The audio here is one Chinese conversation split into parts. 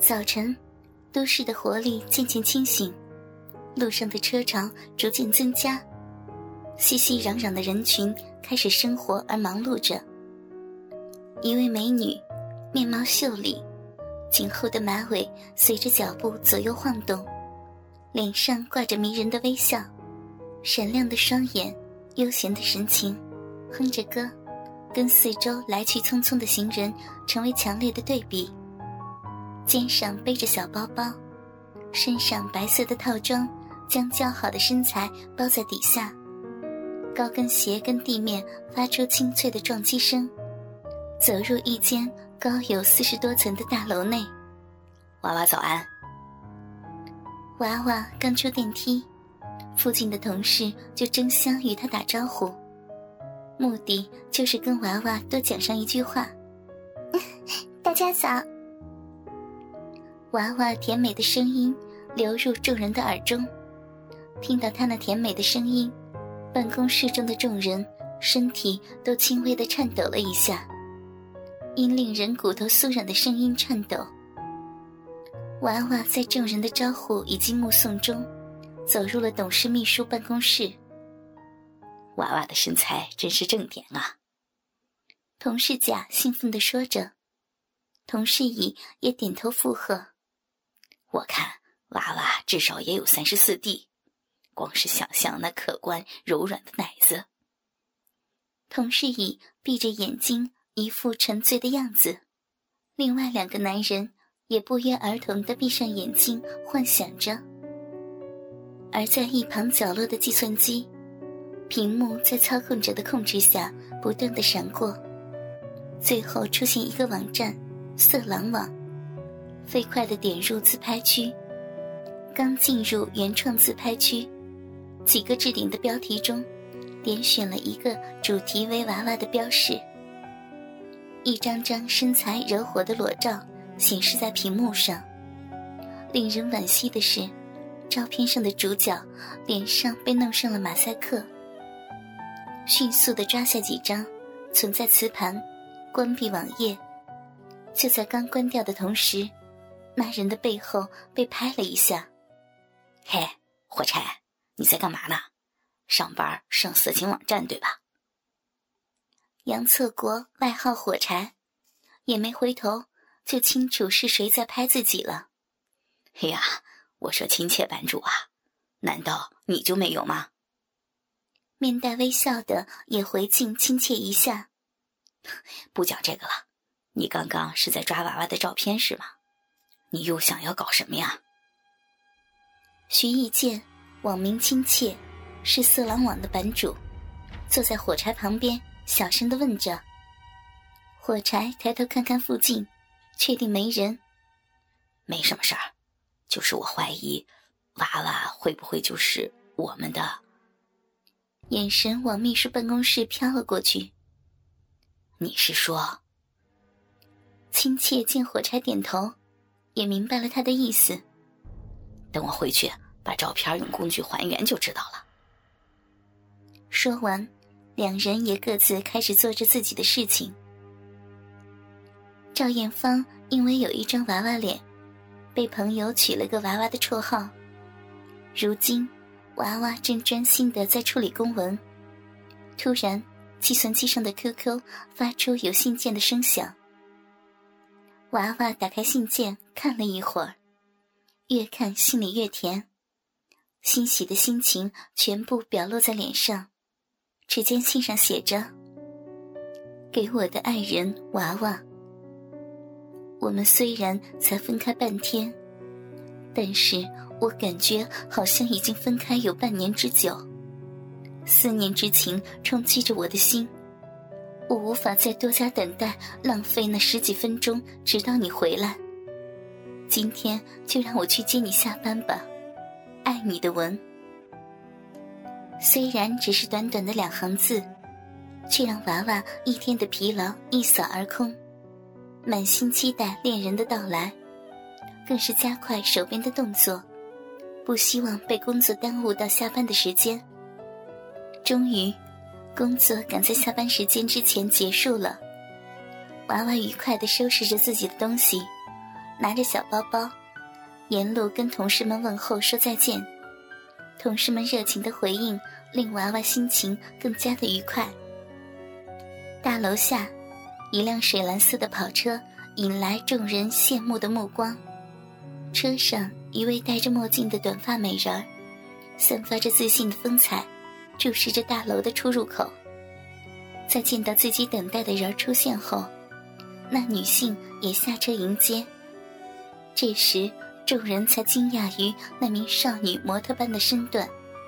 早晨，都市的活力渐渐清醒，路上的车潮逐渐增加，熙熙攘攘的人群开始生活而忙碌着。一位美女，面貌秀丽，颈后的马尾随着脚步左右晃动，脸上挂着迷人的微笑，闪亮的双眼，悠闲的神情，哼着歌，跟四周来去匆匆的行人成为强烈的对比。肩上背着小包包，身上白色的套装将姣好的身材包在底下，高跟鞋跟地面发出清脆的撞击声，走入一间高有40多层的大楼内。 娃娃早安。 娃娃刚出电梯，附近的同事就争相与他打招呼，目的就是跟娃娃多讲上一句话。大家早。娃娃甜美的声音流入众人的耳中，听到他那甜美的声音，办公室中的众人身体都轻微地颤抖了一下，因令人骨头酥软的声音颤抖。娃娃在众人的招呼以及目送中，走入了董事秘书办公室。 娃娃的身材真是正点啊。 同事甲兴奋地说着，同事乙也点头附和。 我看娃娃至少也有34D，光是想象那可观柔软的奶子。 同事乙闭着眼睛，一副沉醉的样子，另外2个男人也不约而同地闭上眼睛幻想着。而在一旁角落的计算机，屏幕在操控者的控制下不断地闪过，最后出现一个网站色狼网，飞快地点入自拍区。刚进入原创自拍区，几个置顶的标题中点选了一个主题为娃娃的标示，一张张身材柔活的裸照显示在屏幕上。令人惋惜的是，照片上的主角脸上被弄上了马赛克。迅速地抓下几张存在磁盘，关闭网页。就在刚关掉的同时，那人的背后被拍了一下。 嘿，火柴，你在干嘛呢？上班上色情网站对吧？ 杨策国外号火柴，也没回头就清楚是谁在拍自己了。 哎呀，我说亲切版主啊，难道你就没有吗？ 面带微笑的也回敬亲切一下。 不讲这个了，你刚刚是在抓娃娃的照片是吗？你又想要搞什么呀？ 徐义健，网名亲切，是色狼网的版主，坐在火柴旁边小声地问着。火柴抬头看看附近，确定没人。 没什么事儿，就是我怀疑娃娃会不会就是我们的。 眼神往秘书办公室飘了过去。 你是说？ 亲切见火柴点头，也明白了他的意思。 等我回去把照片用工具还原就知道了。 说完，2人也各自开始做着自己的事情。赵艳芳因为有一张娃娃脸，被朋友取了个娃娃的绰号。如今娃娃正专心地在处理公文，突然计算机上的 QQ 发出有信件的声响。娃娃打开信件看了一会儿，越看心里越甜，欣喜的心情全部表露在脸上。只见信上写着：给我的爱人娃娃，我们虽然才分开半天，但是我感觉好像已经分开有半年之久。思念之情冲击着我的心，我无法再多加等待，浪费那10几分钟直到你回来。今天就让我去接你下班吧，爱你的文。虽然只是短短的2行字，却让娃娃一天的疲劳一扫而空，满心期待恋人的到来，更是加快手边的动作，不希望被工作耽误到下班的时间。终于，工作赶在下班时间之前结束了。娃娃愉快地收拾着自己的东西， 拿着小包包，沿路跟同事们问候说再见。同事们热情的回应令娃娃心情更加的愉快。大楼下，一辆水蓝色的跑车引来众人羡慕的目光。车上一位戴着墨镜的短发美人儿，散发着自信的风采，注视着大楼的出入口。在见到自己等待的人出现后，那女性也下车迎接。这时众人才惊讶于那名少女模特般的身段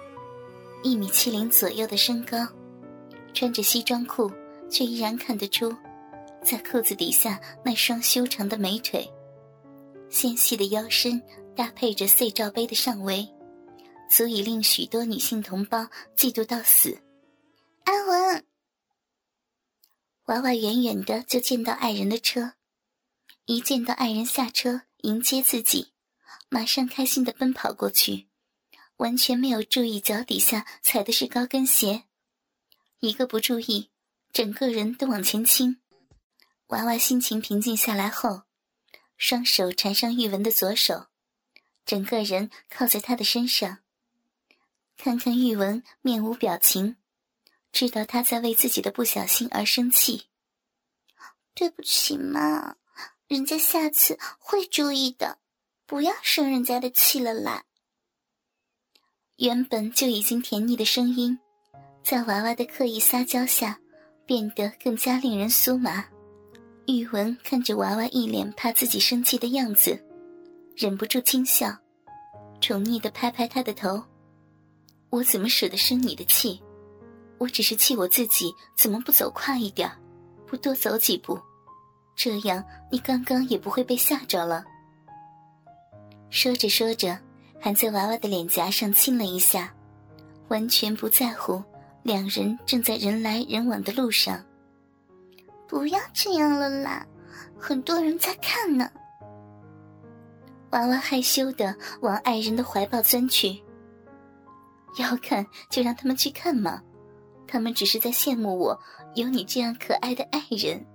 ，1.70米左右的身高，穿着西装裤，却依然看得出在裤子底下那双修长的美腿，纤细的腰身搭配着C罩杯的上围，足以令许多女性同胞嫉妒到死。安文，娃娃远远的就见到爱人的车，一见到爱人下车迎接自己，马上开心地奔跑过去，完全没有注意脚底下踩的是高跟鞋，一个不注意，整个人都往前倾。娃娃心情平静下来后，双手缠上玉文的左手，整个人靠在他的身上。看看玉文面无表情，知道他在为自己的不小心而生气。对不起嘛，人家下次会注意的，不要生人家的气了啦。原本就已经甜腻的声音，在娃娃的刻意撒娇下，变得更加令人酥麻。玉文看着娃娃一脸怕自己生气的样子，忍不住轻笑，宠溺地拍拍她的头。我怎么舍得生你的气？我只是气我自己怎么不走快一点，不多走几步，这样你刚刚也不会被吓着了。说着说着，还在娃娃的脸颊上亲了一下，完全不在乎两人正在人来人往的路上。不要这样了啦，很多人在看呢。娃娃害羞地往爱人的怀抱钻去。要看就让他们去看嘛，他们只是在羡慕我有你这样可爱的爱人。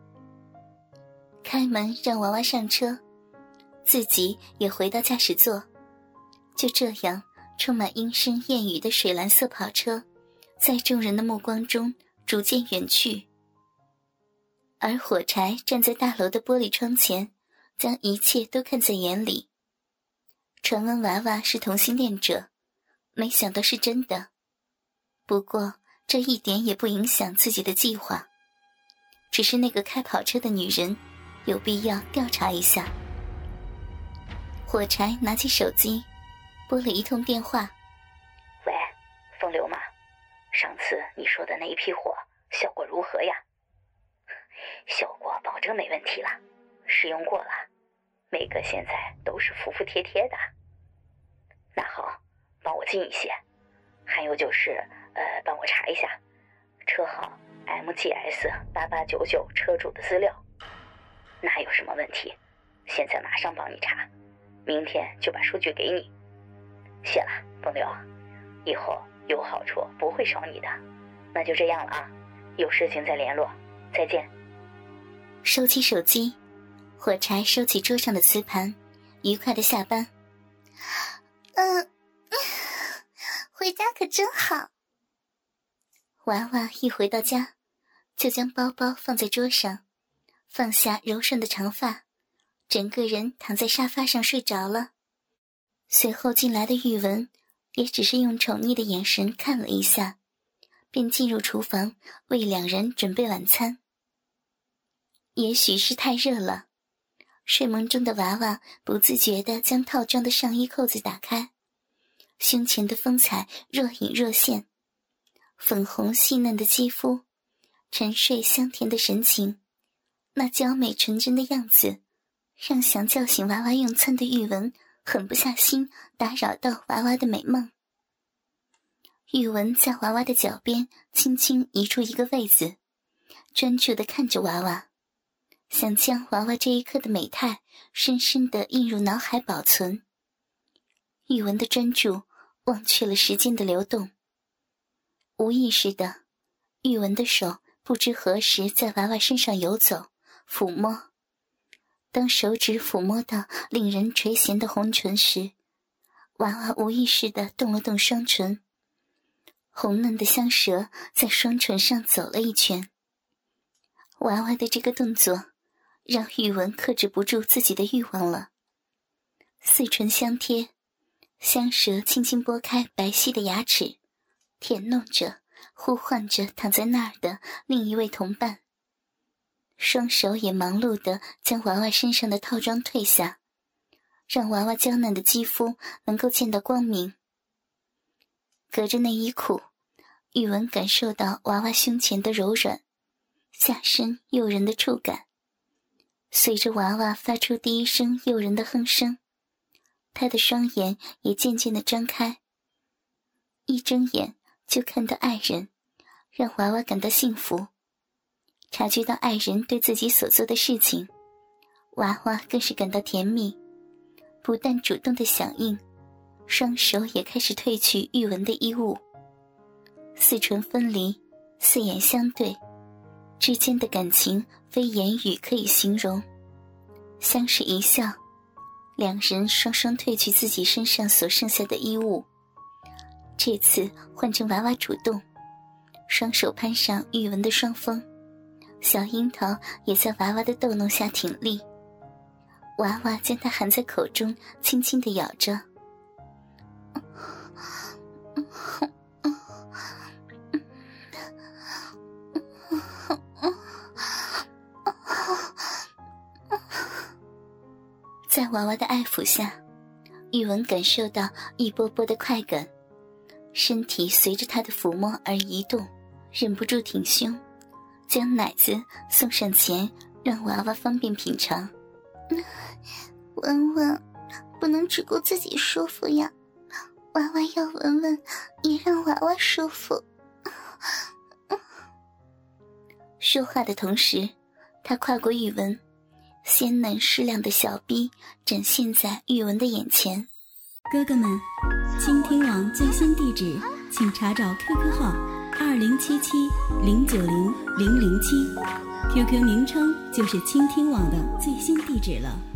开门让娃娃上车，自己也回到驾驶座。就这样，充满莺声燕语的水蓝色跑车在众人的目光中逐渐远去。而火柴站在大楼的玻璃窗前，将一切都看在眼里。传闻娃娃是同性恋者，没想到是真的。不过这一点也不影响自己的计划，只是那个开跑车的女人有必要调查一下。火柴拿起手机拨了一通电话。 喂，风流吗？上次你说的那一批货效果如何呀？效果保证没问题了，试用过了，每个现在都是服服帖帖的。那好，帮我进一些。还有就是帮我查一下车号 MGS8899 车主的资料。那有什么问题？现在马上帮你查，明天就把数据给你。谢了，风流，以后有好处不会少你的。那就这样了啊，有事情再联络，再见。 收起手机，火柴收起桌上的瓷盘，愉快地下班。回家可真好。娃娃一回到家，就将包包放在桌上，放下柔顺的长发，整个人躺在沙发上睡着了。随后进来的玉文也只是用宠溺的眼神看了一下，便进入厨房为两人准备晚餐。也许是太热了，睡梦中的娃娃不自觉地将套装的上衣扣子打开，胸前的风采若隐若现，粉红细嫩的肌肤，沉睡香甜的神情，那娇美纯真的样子，让想叫醒娃娃用餐的玉文狠不下心打扰到娃娃的美梦。玉文在娃娃的脚边轻轻移出一个位子，专注地看着娃娃，想将娃娃这一刻的美态深深地印入脑海保存。玉文的专注忘却了时间的流动，无意识的，玉文的手不知何时在娃娃身上游走抚摸， 当手指抚摸到令人垂涎的红唇时，娃娃无意识地动了动双唇，红嫩的香舌在双唇上走了一圈。娃娃的这个动作让玉文克制不住自己的欲望了，四唇相贴，香舌轻轻拨开白皙的牙齿，舔弄着呼唤着躺在那儿的另一位同伴，双手也忙碌地将娃娃身上的套装褪下，让娃娃娇嫩的肌肤能够见到光明。隔着内衣裤，玉文感受到娃娃胸前的柔软，下身诱人的触感。随着娃娃发出第一声诱人的哼声，她的双眼也渐渐地张开，一睁眼就看到爱人，让娃娃感到幸福。察觉到爱人对自己所做的事情，娃娃更是感到甜蜜，不但主动的响应，双手也开始褪去玉文的衣物。四唇分离，四眼相对，之间的感情非言语可以形容。相视一笑，两人双双褪去自己身上所剩下的衣物，这次换成娃娃主动，双手攀上玉文的双峰，小樱桃也在娃娃的逗弄下挺立，娃娃将它含在口中，轻轻地咬着。在娃娃的爱抚下，玉文感受到一波波的快感，身体随着他的抚摸而移动，忍不住挺胸，将奶子送上前，让娃娃方便品尝。 文文，不能只顾自己舒服呀，娃娃要文文，也让娃娃舒服。 说话的同时，他跨过玉文，鲜嫩湿亮的小臂展现在玉文的眼前。 哥哥们，倾听网最新地址请查找 QQ 号2077090007，QQ 名称就是倾听网的最新地址了。